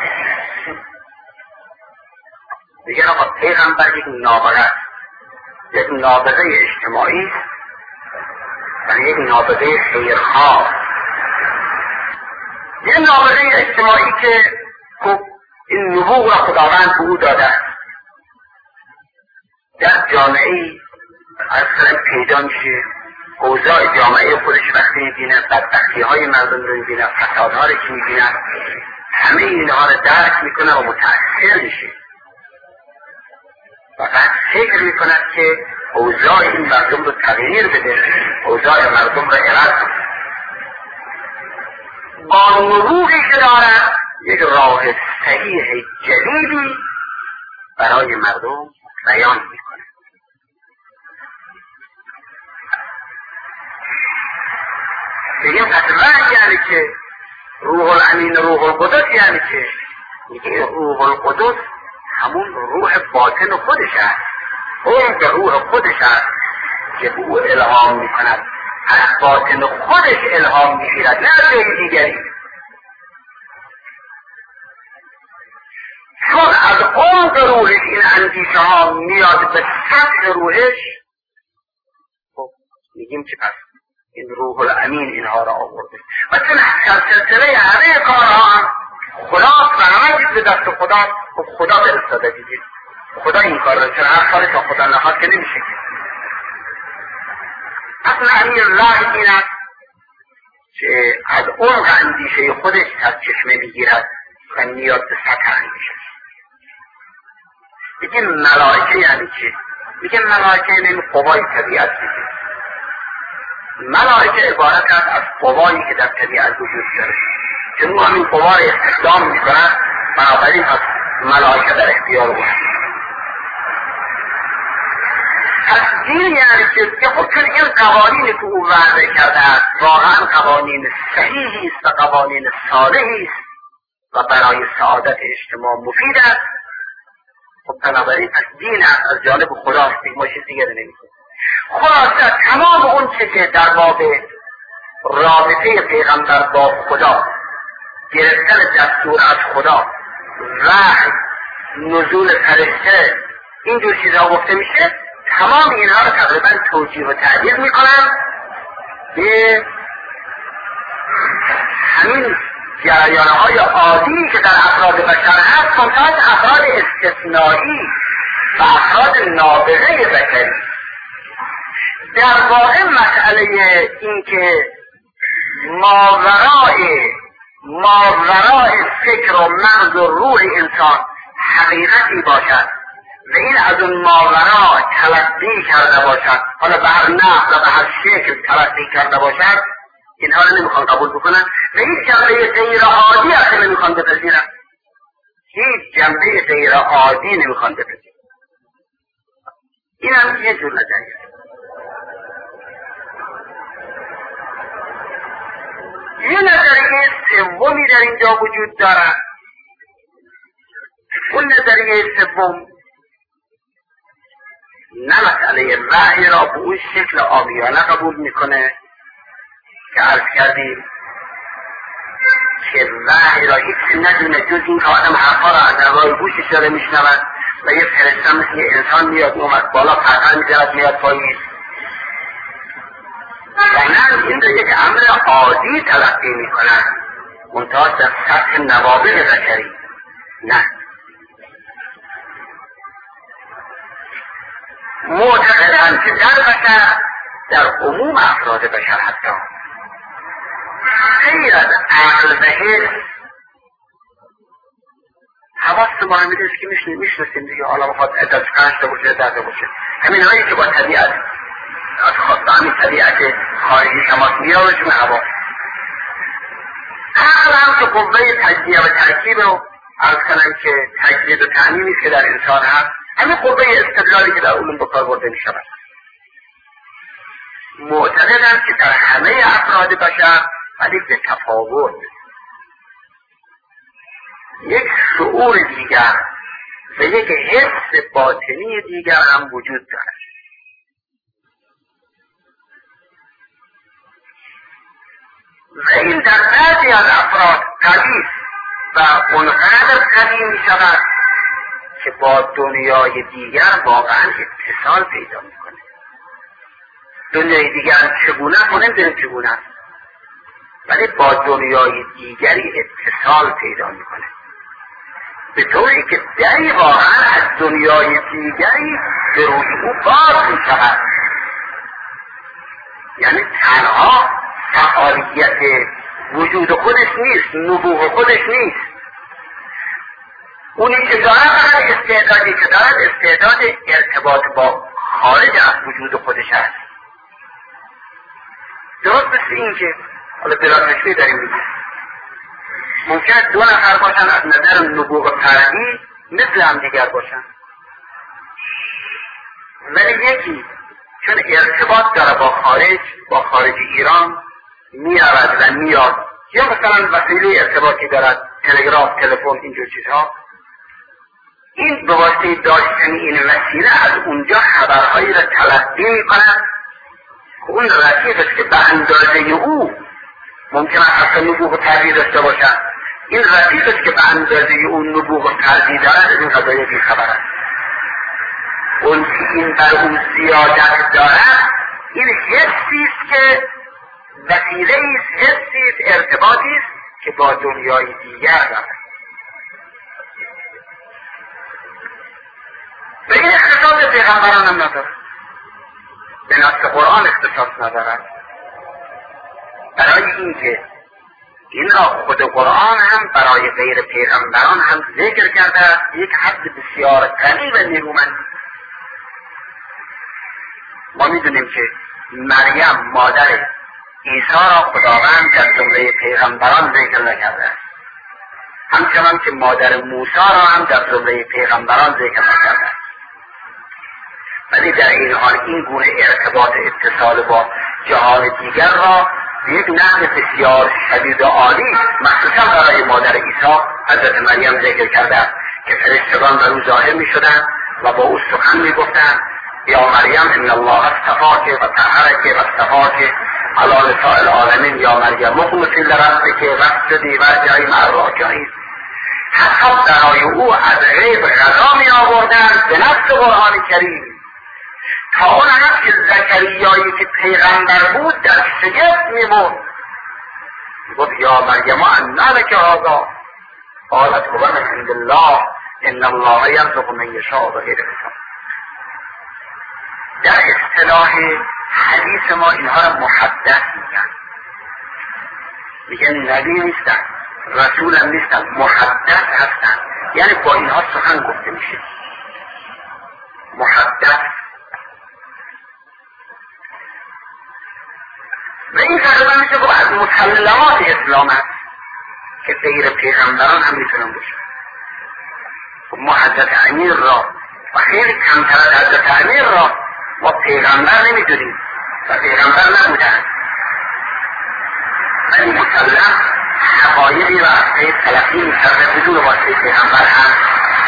A: دیگه آقا پیغمبر یک نابغه، یک نابغه اجتماعی و یک نابغه خیرخواه، یک نابغه اجتماعی که خب این نبوغ را خداوند به او داده است. در جامعه از سرم پیدا میشه، اوضاع جامعه خودش وقتی میبینه، بدبختی های مردم رو میبینه، فسادها رو که میبینه، همه اینها رو درک میکنه و متأثر میشه و بعد فکر میکند که اوضاع این مردم رو تغییر بده، اوضاع مردم رو عوض کنه. با نبوغی که دارد یک راه صحیح جدیدی برای مردم بیان میکنه. بگیم پس وحی یعنی که روح الامین، روح القدس یعنی که میگه روح القدس همون روح باطن خودش است، اون که روح خودش است که او الهام میکند، از باطن خودش الهام میگیرد، نه جای دیگری. چون از عمق روحش این اندیشه ها میاد به سطح روحش، خب میگیم که پس این روح الامین اینها را آورده. و چون سلسله همه کارها هم خداست و همه چیز به دست خداست، خب خدا فرستاده دیدید، خدا این کار رو، چون هر کاری تا خدا نخواد که نمیشه. اصلا همین راه این است که از اون اندیشه خودش سرچشمه میگیرد و نیاز به سطح اندیشه. میگه ملائکه یعنی چی؟ میگه ملائکه یعنی قوای طبیعت دیگه. ملائکه عبارت است از قوایی که در طبیعت وجود داره، چون همین قوا را استخدام میکنن، بنابراین از ملائکه در اختیار بود. پس دین یعنی که خب چون این قوانینی که او وضع کرده است واقعا قوانین صحیحی است و قوانین صالحی است و برای سعادت اجتماع مفید است، خب بنابراین پس دین از جانب خداست، ما چیز دیگه نمیکنه. خلاصه تمام اون چه که در باب رابطه پیغمبر با خدا، گرفتن دستور از خدا، وحی، نزول فرشته، اینجور چیزها گفته میشه، تمام اینها رو تقریبا توجیه و تعبیر میکنن به همین جریانهای عادی که در افراد بشر هست، منتها افراد استثنایی و افراد نابغه بشری. در واقع مسئله این که ماورای فکر و مغز و روح انسان حقیقتی باشد و این از اون ماورا تلقی کرده باشد، حالا به هر نحو و به هر شکل تلقی کرده باشد، اینها رو نمیخوان قبول بکنن و هیچ جنبه غیر عادی اصلا نمیخوان بپذیرن، هیچ جنبه غیر عادی نمیخوان بپذیرن. این هم یه جور نظریه. یه نظریه سومی در اینجا وجود دارد. اون نظریه سوم نه مسئله وحی را به اون شکل عامیانه قبول میکنه که عرض کردیم که وحی را هیچ ندونه جز این که آدم حرفا را از نوای گوشش داره میشنود و یه فرشته مثل یه انسان میاد اومد بالا پرتن میزند میاد پایین، و نه این را یک امر عادی تلقی میکنن منتها در سطح نوابغ بشری. نه، معتقدند که در بشر، در عموم افراد بشر حتی غیر از عقل و حس، حواس ما همیده است که میشناسیم دیگه، حالا بخواد عدد 5 تا باشه 10 تا باشه، همین هایی که با طبیعت از خواستانی طبیعت خارجی شماس میاره جمع حواس. عقل هم که قوه تجزیه و ترکیب رو عرض کنم که تجزیه و تعمیمی که در انسان هست، همین قوه استدلالی که در علوم به کار برده می شود. معتقدند که در همه افراد بشر ولی به تفاوت یک شعور دیگر و یک حس باطنی دیگر هم وجود دارد. و این در بعضی از افراد قوی و اونقدر قوی می شود که با دنیای دیگر واقعا اتصال پیدا می کنه. دنیای دیگر چگونه کنه چگونه، ولی با دنیای دیگری اتصال پیدا می کنه، به طوری که دری واقعا از دنیای دیگری به روی او باز می شود. یعنی تنها فعالیت وجود خودش نیست، نبوغ خودش نیست، اونی که دارد استعدادی که دارد استعداد ارتباط با خارج از وجود خودش هست. درست مثل این که حالا بلادمشوی داریم میگه ممکن 2 نفر باشن از نظر نبوغ فردی مثل هم دیگر باشن، ولی یکی چون ارتباط داره با خارج ایران میرود و میاد، یا مثلا وسیله ارتباطی دارد، تلگراف، تلفن، اینجور چیزها، این به واسطه داشتن این وسیله از اونجا خبرهایی را تلقی میکنند که اون رفیق است که به اندازه او ممکن است اصلا نبوغ فردی داشته باشد، این رفیق است که به اندازه اون نبوغ فردی دارد، این قضایه بی خبر است. اون که این بر اون زیادت دارد، این حسی است که وسیله ایست، حسی، ارتباطی است که با دنیای دیگر دارد. و این اختصاص پیغمبران هم ندارد، به نص قرآن اختصاص ندارد. برای اینکه این را خود قرآن هم برای غیر پیغمبران هم ذکر کرده است، یک حد بسیار غنی و نیرومند. ما میدونیم که مریم مادر عیسی را خداوند در جمله پیغمبران ذکر نکرده است، همچنان که مادر موسی را هم در جمله پیغمبران ذکر نکرده است. ولی در این حال این گونه ارتباط اتصال با جهان دیگر را یک نحو بسیار شدید و عالی مخصوصا برای مادر عیسی حضرت مریم ذکر کرده است که فرشتگان بر او ظاهر می شدند و با او سخن می گفتند: یا مریم ان الله اصطفاک و طهرک و اصطفاک علی نساء العالمین یا مریم اقنتی لربک واسجدی وارکعی مع الراکعین. حتی برای او از غیب غذا می آوردند به نص قرآن کریم، تا اون هم که زکریایی که پیغمبر بود در شگفت میموند، گفت یا مریم انا لک هذا قالت هو من عند الله ان الله یرزق من یشاء بغیر حساب. در اصطلاح حدیث ما اینها را محدث میگن نبی نیستن، رسول هم نیستن، محدث هستن، یعنی با اینها سخن گفته میشه. محدث و این تقریبا میشه که از مسلمات اسلام هست که غیر پیغمبران هم میتونن باشن. ما حضرت امیر را و خیلی کمتر از حضرت امیر را ما پیغمبر نمیدونیم و پیغمبر نبودن، ولی مسلم حقایقی را از طریق تلقی میکرده بدون واسطه پیغمبر هم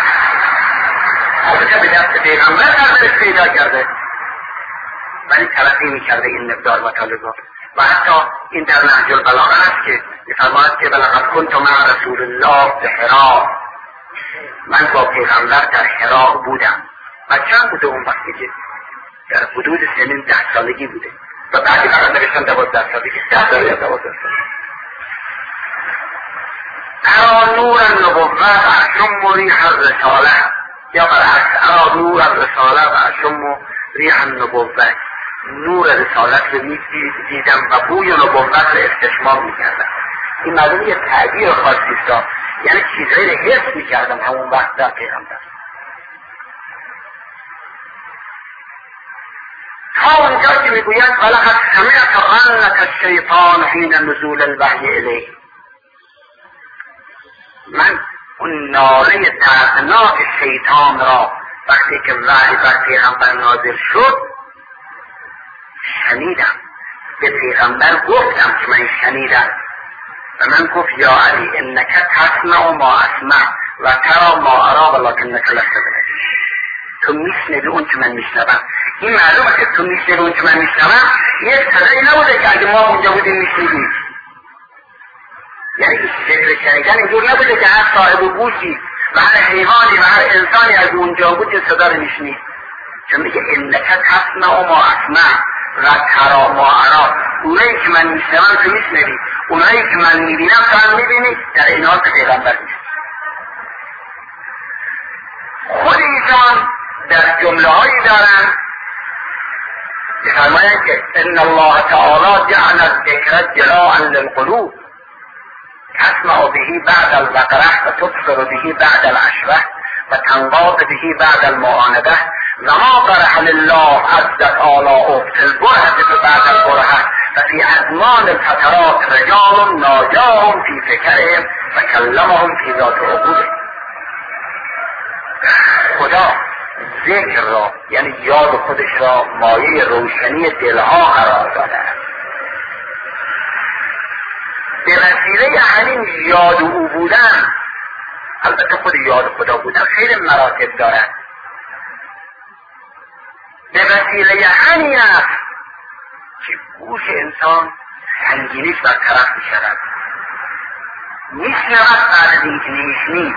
A: البته به دست پیغمبر درش پیدا کرده، ولی تلقی میکرده این مقدار مطالبات. و حتی این در نهج البلاغه است که میفرماید که ولقد کنت مع رسول الله بحرا، من با پیغمبر در حرا بودم. و چند بوده اون وقتی که در حدود سنین 10 سالگی بوده و بعدی فقط نوشتن 12 سالگی، 10 سال یا 12 سال. ارا نور النبوت و اشم ریح الرساله، یا برعکس ارا نور الرساله و اشم ریح النبوت، نور رسالت رو دیدم و بوی نبوت رو استشمام میکردم. این معلومه یه تعبیر خاصی است، یعنی چیزهایی رو حس میکردم همون وقت در پیغمبر. تا اونجا که میگوید ولقد سمعت غنة الشیطان حین نزول الوحی الیه، من اون ناله دردناک شیطان را وقتی که وحی بر پیغمبر نازل شد شنیدم. به پیغمبر گفتم که من شنیدم و من گفت یا علی انک تسمع ما اسمع و ترى ما ارى ولکنک لست بنی، تو میشنوی اون که من میشنوم. این معلومه که تو میشنوی اون که من میشنوم یک صدایی نبوده که اگه ما اونجا بودیم میشنیدیم، یعنی ذکر شنیدن اینجور نبوده که هر صاحب گوشی و هر حیوانی و هر انسانی از اونجا بود این صدا رو میشنید، چون میگه انک تسمع ما اسمع و ترى ما ارى، اونایی که من میشنوم تو میشنوی، اونایی که من میبینم تو هم میبینی. در این حال پیغمبر میشه. خود ایشان در جمله هایی دارن که فرماید که ان الله تعالی جعل الذکر جلاء للقلوب تسمع به بعد الوقرة و تبصر به بعد العشوة و تنقاد به بعد المعانده و ما برح لله عزت آلاؤه فی البرهة بعد البرهة و فی ازمان الفترات رجال ناجاهم فی فکرهم و کلمهم فی ذات عقوله. خدا ذکر را یعنی یاد خودش را مایه روشنی دلها قرار داده است. به وسیله همین یاد او بودن، البته خود یاد خدا بودن خیلی مراتب دارد، به وسیله همین است که گوش انسان سنگینیش برطرف می شود، میشنود بعد از اینکه نمیشنید،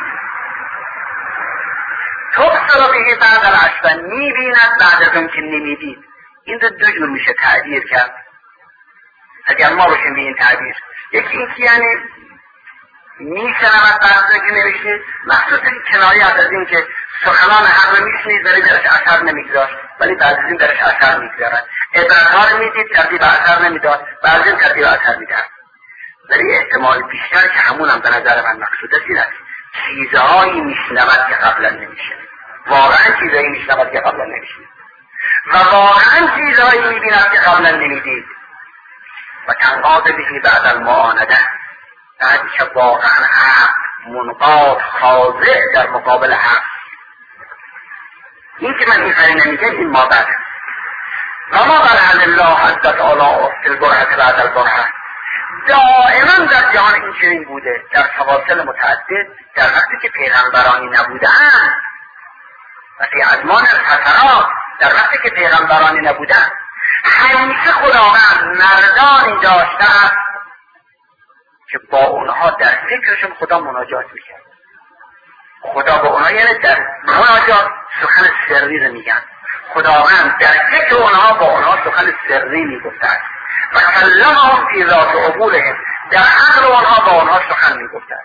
A: تبصر به بعد العشوة میبیند بعد از اون که نمیدید. این دو جور میشه تعبیر کرد. اگر ما باشیم به این تعبیر. یکی این که یعنی میشنود بعضی که نوشته مخصوص کنایه از این که سخنان حق رو میشنید ولی درش اثر نمیگذاشت، ولی بعضی این درش اثر میگذارد. عبرتها رو میدید ترتیب اثر نمیداد، بعضی ترتیب اثر میداد. ولی احتمال بیشتر که همون هم به نظر من مقصود است این است چیزهایی میشنود که قبلا نمیشنید، واقعا چیزهایی میشنود که قبلا نمیشنید و واقعا چیزهایی میبیند که قبلا نمیدید و تنقاض بهی بعد المعانده، بعد که واقعا حق منقاد خاضع در مقابل حق. این که من این فرین نمیگم این ما بعد و ما برحل الله حضرت آلا فی البرهت بعد البرهت. دائما در جهان این چنین بوده، در فواصل متعدد، در وقتی که پیغمبرانی نبودن و فی ازمان الفترات، در وقتی که پیغمبرانی نبودن همیشه خداوند مردانی داشته که با اونها در فکرشون خدا مناجات میکرد. خدا با اونها یعنی در مناجات سخن سری رو میگن، خداوند در فکر اونها با اونها سخن سری میگفتند و کلمهم فی ذات عقولهم، در عقل اونها با اونها سخن میگفتند.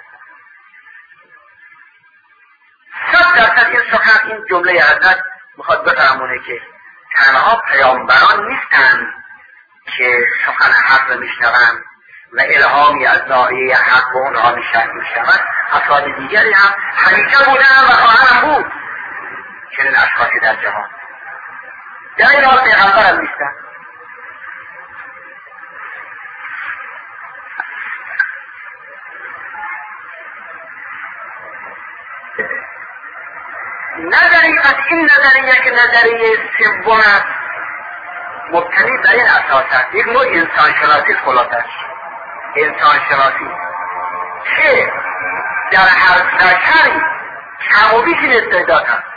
A: 100% این سخن، این جمله حضرت میخواد بفهمونه که تنها پیامبران نیستند که سخن حق رو میشنوند و الهامی از ناحیه حق به اونها میشنوند، افراد دیگری هم همیشه بودن و خواهند بود چنین اشخاصی در جهان. در این حال پیغمبر هم نیستن. نظری پس این نظریه که نظریه سوم است مبتنی بر این اساس است، یک نوع انسانشناسی خلاصش، انسانشناسی که در هر بشری کم و بیش این استعداد هست.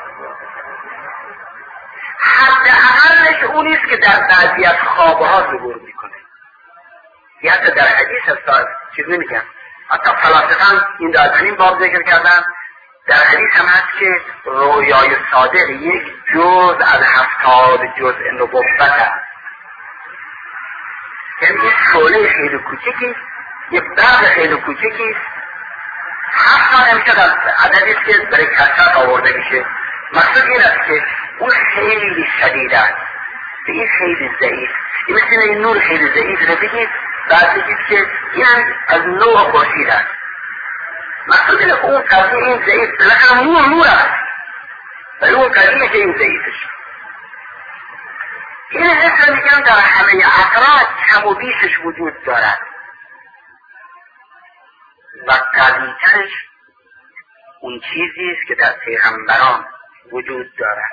A: حداقلش اون نیست که در بعضی از خوابها ظهور میکنه. یه حتی در حدیث هست، چیز نمیگن، حتی فلاسفه این در این باب ذکر کردن، در حدیث هم هست که رویای صادق یک جز از 70 جزء نبوت هست. یعنی یک شعله خیلی کوچکی، یک برق خیلی کوچکی، 7 تا امشد از عددی است که برای کسرت آورده میشه. مقصود این است که اون خیلی شدید است، این خیلی ضعیف، این مثل این نور خیلی ضعیف رو بگید بعد بگید که این از نوع خورشید است. مقصود اینه که اون قضیه این ضعیف لکن نور است ولی اون قضیه که این ضعیفش. این حس میگم در همه افراد کم و بیشش وجود دارد و قوی‌ترش اون چیزی است که در پیغمبران وجود دارد.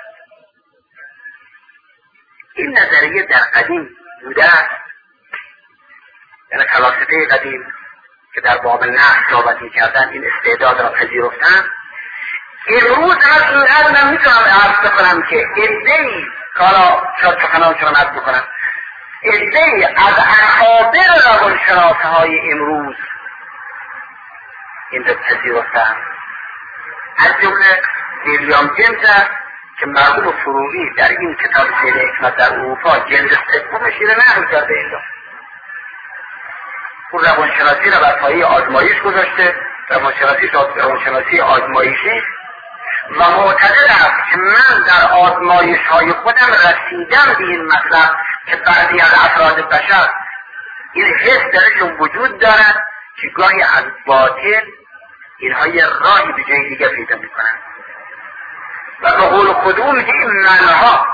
A: این نظریه در قدیم بوده است، یعنی فلاسفه قدیم که در باب نفس صحبت می‌کردن این استعداد را پذیرفتن. امروز من اینقدر من میتونم عرض بکنم که عده‌ای حالا شاید سخنانشون عرض بکنم، عده‌ای از اکابر روانشناس‌های امروز این را پذیرفتن، از جمله ویلیام جیمز که مرحوم فروغی در این کتاب سیر حکمت در اروپا جلد 3 شیره نقل کرده. این اون روانشناسی را بر پایه آزمایش گذاشته، روانشناسی آزمایشی، و معتقد است که من در آزمایش های خودم رسیدم به این مطلب که بعضی از افراد بشر این حس درشون وجود دارد که گاهی از باطل اینها یه راهی به جای دیگه پیدا میکنن و به قول خودمون میگه این منها،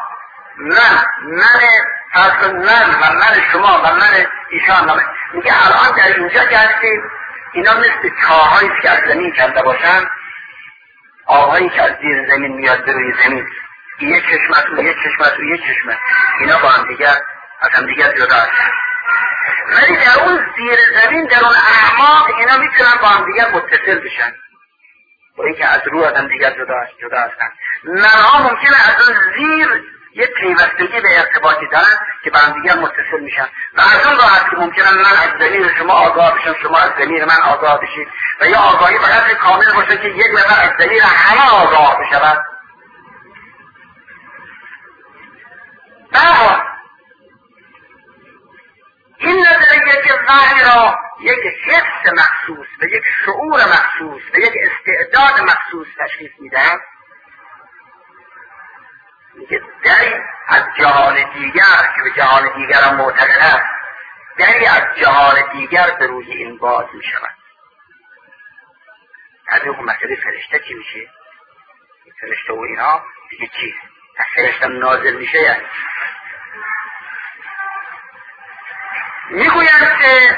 A: من شما و من ایشان، میگه الان در اینجا که هستیم اینا مثل چاهایی که از زمین کنده باشن، آبهایی که از زیر زمین میاد به روی زمین، یه چشمت و یه چشمت و یه چشمت، اینا با هم دیگر از هم دیگر جدا هستن، ولی در اون زیر زمین در اون اعماق اینا میتونن با هم دیگر متصل بشن، با اینکه از رو از هم دیگر جدا هستن. منها ممکنه از اون زیر یه پیوستگی به ارتباطی دارن که با هم دیگر متصل میشن و از اون راحت که ممکنه من از ضمیر شما آگاه بشم، شما از ضمیر من آگاه بشید و یا آگاهی فقط کامل باشه که یک نفر از ضمیر همه آگاه بشود. این نظریه فردی را یک حس مخصوص و یک شعور مخصوص و یک استعداد مخصوص تشخیص میدن، میگه دری از جهان دیگر که به جهان دیگر هم معتقد است، دری از جهان دیگر به روی این باز میشود. از اون مسئله فرشته چی میشه؟ فرشته و اینا دیگه چی؟ از فرشته نازل میشه. یعنی میگویند که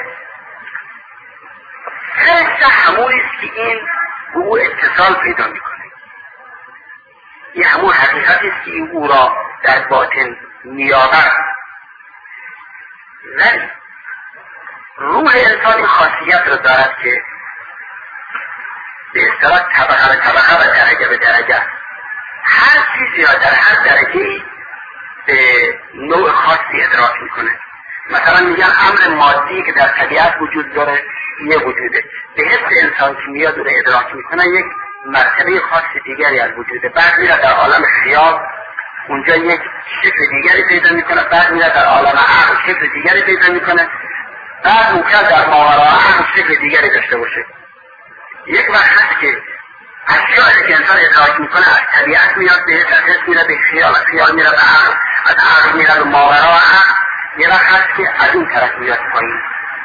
A: فرشته همونی است که این به او اتصال پیدا میکنه، این همون حقیقتی است که این او را در باطن میآورد. ولی روح انسان این خاصیت را دارد که به اصطلاح طبقه به طبقه و درجه به درجه هر چیزی را در هر درجه به نوع خاصی ادراک میکنه. مثلا میگن امر مادی که در طبیعت وجود داره یه وجوده، به حس انسان که میاد رو ادراک میکنه یک مرتبه خاص دیگری از وجوده. بعد میره در عالم خیال اونجا یک شکل دیگری پیدا میکنه، بعد میره در عالم عقل شکل دیگری پیدا میکنه، بعد ممکن در ماورای عقل شکل دیگری داشته باشه. یک وقت هست که اشیاء که انسان ادراک میکنه از طبیعت میاد به حس میره به خیال، از خیال میره به عقل، از عقل میره به ماورای عقل، یه وقت هست که از اون طرف میاد پایین.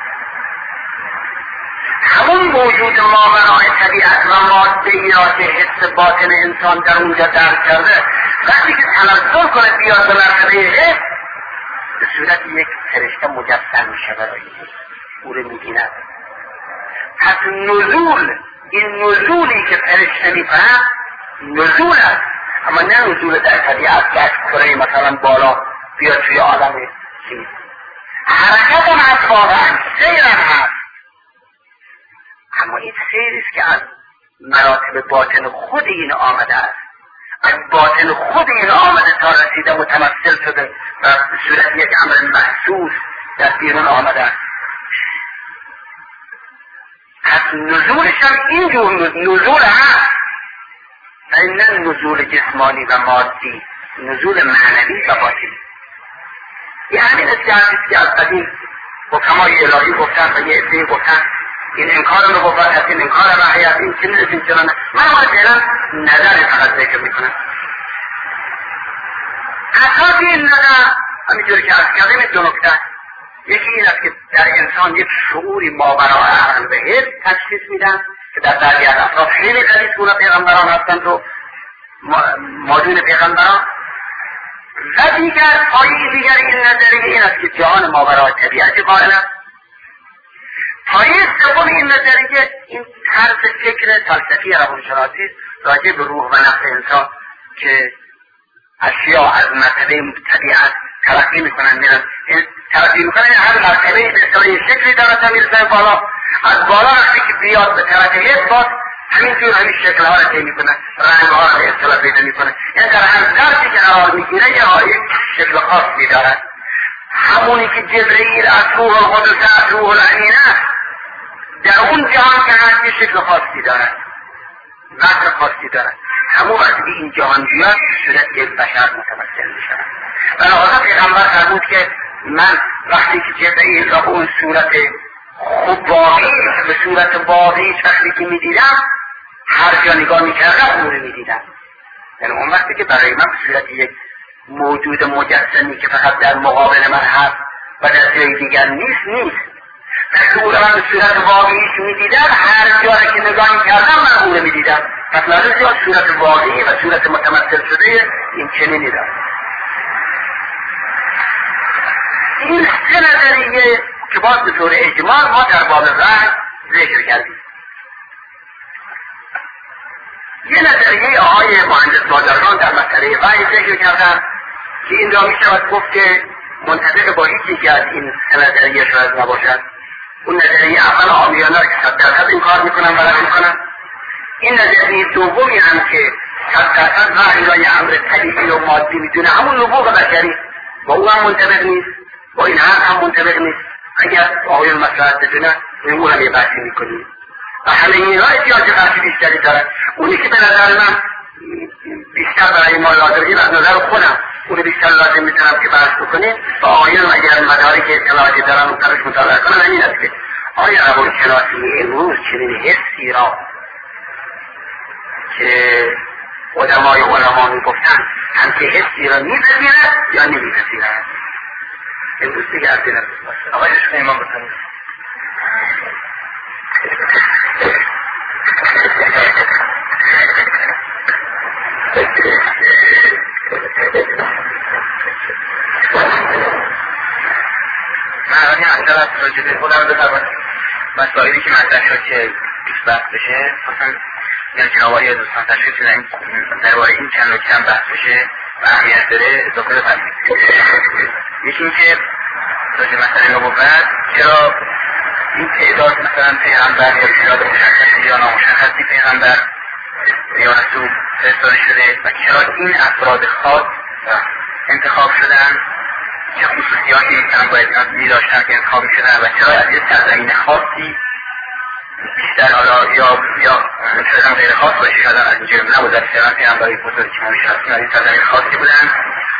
A: همون موجود ماورای طبیعت و ماده ای را که حس باطن انسان در اونجا درک کرده، وقتی که تنزل کنه بیاد به مرتبه حس، به صورت یک فرشته مجسم میشه برای او رو میبیند. پس نزول، این نزولی که فرشته میکنه نزول است، اما نه نزول در طبیعت که از کره مثلا بالا بیاد توی آدم چیز. حرکت هم هست، واقعا سیر هم هست، اما این سیریست که از مراتب باطن خود این آمده است، از باطن خود این آمده تا رسیده متمثل شده و به صورت یک امر محسوس در بیرون آمده است. پس نزولش هم اینجور نزول هست، نه نزول جسمانی و مادی، نزول معنوی و باطنی. یه همین استعادیست که از قدیم حکمای الهی گفتن و یه عده‌ای گفتن این انکار نبوت هست، این انکار وحی هست، این چنین است، این چنانه. من فعلا نظر فقط ذکر میکنم. اساس این نظر همینجوری که از کردیم دو نکته، یکی این است که در انسان یک شعوری ماورای عقل و حس تشخیص میدن که در بعضی از افراد خیلی قریب گونه پیغمبران هستند و مادون پیغمبران. و دیگر پایه دیگر این نظریه این است که جهان ماورای طبیعت قائل است. پایه سوم این نظریه این طرز فکر فلسفی روانشناسی راجع به روح و نفس انسان که اشیاء از مرتبه طبیعت ترقی میکنن، میرن ترقی میکنن، هر مرتبه به اصطلاح شکلی داره تا میرسن بالا، از بالا وقتی که بیاد به طرف حس باز همینجور همین شکلها رو طی میکنه، رنگها رو به اصطلاح پیدا میکنه. یعنی در هر درسی که قرار میگیره یه شکل خاصی داره. همونی که جبرئیل از روح القدس از روح الامین است، در اون جهان که هست یه شکل خاصی داره، وقت خاصی داره. همون وقتی که این جهان بیاد به صورت یک بشر متمثل میشه. و لحاظا پیغمبر فرمود که من وقتی که جبرئیل را به اون صورت خوب واقعی به صورت واقعی وقتی که میدیدم، هر جا نگاه میکردم اون رو میدیدم. یعنی اون وقتی که برای من به صورت یک موجود مجسمی که فقط در مقابل من هست و در جای دیگر نیست وقتی اون رو من به صورت واقعیش میدیدم، هر جا که نگاه میکردم من اون رو میدیدم. پس لازم یا صورت واقعی و صورت متمثل شده این چنینی داره. این سه نظریه که باز به طور اجمال ما در باب وحی ذکر کردیم. یه نظریه آقای مهندس بازرگان در مسئله وحی ذکر کردن که این را میشود گفت که منطبق با هیچی که از این سه نظریه شاید نباشد. اون نظریه اول عامیانه که 100% این کار میکنن و رد میکنن. این نظریه دومی هم که 100% وحی را یه امر طبیعی و مادی میدونه، همون نبوغ بشری با او هم منطبق نیست، با این هم منطبق نیست. اگر آقای مسئلت بدونه او هم یه بحثی میکنیم و همه این را احتیاج بحثی بیشتری دارن. اونی که به نظر من بیشتر برای ما لازمه از نظر خودم اون بیشتر لازم میتونم که بحث بکنیم و آیان اگر مداری که اطلاعاتی دارم درش مطالعه کنم همین است که آیا روانشناسی امروز چنین حسی را که علما میگفتن همچه حسی را میپذیرد یا نمیپذیرد؟ امروز دیگه از دینم
B: آقای عشق ایمان بکنید. من الان یه اصلا از راجبه خودم بفرمایید مسائلی که مطرح شد که بحث بشه خواستم یعنی جناب یا دوستان تشکیل شدن درباره این چند نکته هم بحث بشه و اهمیت داره اضافه بفرمایید. یکی این که راجع مسئله نبوت چرا این تعداد مثلا پیغمبر یا تعداد مشخصی یا نامشخصی پیغمبر یا رسول فرستاده شده و چرا این افراد خاص انتخاب شدن، چه خصوصیاتی مثلا باید می‌داشتن که انتخاب می‌شدن و چرا از یه سرزمین خاصی بیشتر حالا یا شاید غیر خاص باشه، شاید از اینجا نبود از پیغمبری بزرگی که ما می‌شناسیم از این سرزمین خاصی بودن.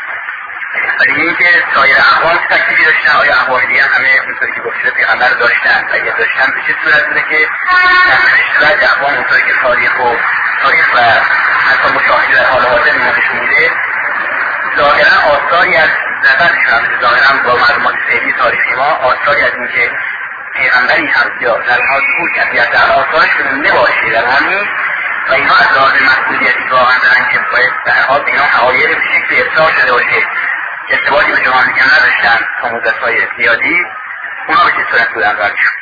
B: ولی این که سایر اقوام تکلیفی داشتن، آیا اقوام دیگه همه اونطوری که گفته پیغمبر داشتن و اگه داشتن به چه صورت بوده که در نشترک اقوام اونطوری که تاریخ و حتی مشاهده در حال حاضر نشون میده ظاهرا آثاری از نظرشون هم ظاهرا با معلومات فعلی تاریخی ما آثاری از این که پیغمبری هم یا در حال ظهور کرد یا در آثارش نباشه در همین و اینها از لحاظ مسئولیتی واقعا دارن که باید در حال به اینا حقایق به شکل ارسال شده باشه که ارتباطی به جهان دیگر نداشتن تا مدت‌های زیادی، اونا به چه صورت بودن برشون.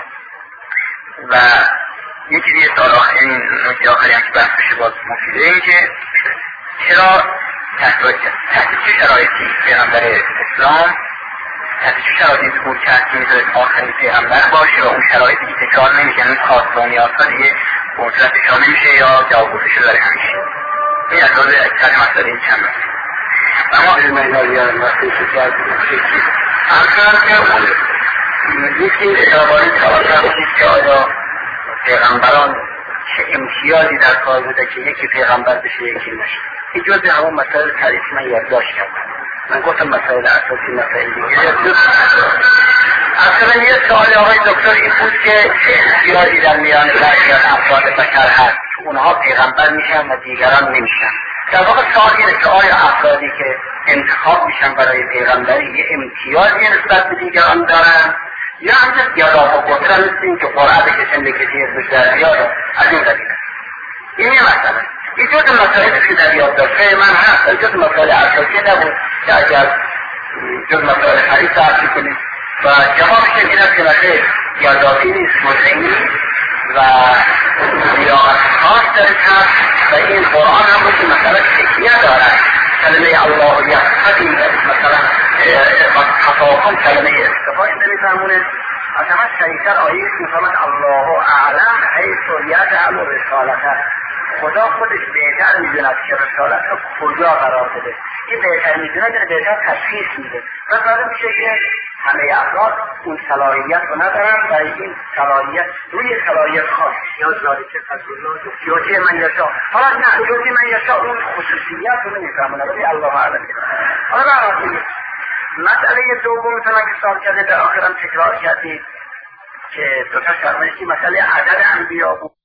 B: و یکی دیگه سال آخر، این نکته آخری هم که بحث بشه باز مفیده، این که چرا تحت چه شرایطی پیغمبر اسلام تحت چه شرایطی ظهور کرد که میتونه آخرین پیغمبر باشه و اون شرایطی که تکرار نمیشه، اون خاص و نیازها دیگه به اون صورت تکرار نمیشه یا جواب گفته‌شو داره همیشه. این از لحاظ اکثر مسئله این چند مسئله. اما علم ایلالیان وقتی که کردیم همچنان که اون یکی درباره توجه که آیا پیغمبران چه امتیازی در کار بوده که یکی پیغمبر بشه یکی نشه. این جزء همون مسائل تعریفی من یادداشت کردم. من گفتم مسائل اساسی مسائل دیگه اصلا یه سوال آقای دکتر این بود که چه امتیازی در میان برخی از افراد بشر هست که اونها پیغمبر میشن و دیگران نمیشن. در واقع سوال اینه که آیا افرادی که انتخاب میشن برای پیغمبری یه امتیازی نسبت به دیگران دارن یا همچه دیالا و قدرت نیستیم که قرآن بکشن بکشی اسمش در بیاد از این قبیل است. این یه مسئله. این جز مسائلی که در یادداشت‌های من هست، جز مسائل اساسی نبود که اگر جز مسائل حدیث تعریف کنید و جوابش این است که مسئله یادداشتی نیست، مدعی و لیاقت خاص درش هست و این قرآن هم بود که مثلا تکیه دارد کلمه الله یحفظی مثلا تفاهم کلمه استفاده نمی‌فرمونه. از همه شریفتر آیه که می‌فرماید الله اعلم حیث یجعل رسالته، خدا خودش بهتر میدوند که رسالت رو کجا قرار بده. این بهتر میدوند یعنی بهتر تشخیص میده. پس لازم میشه که همه افراد اون صلاحیت رو ندارن و این صلاحیت روی صلاحیت خاص یا ذالک فضل یؤتی من یشاء. حالا نه یؤتی من یشاء اون خصوصیت رو نمیفهمونه ولی الله اعلم. حالا برای مسئله دوم مثلا که سوال کرده در آخرم تکرار کردید که دو تا شرمه که مسئله عدد انبیا بود.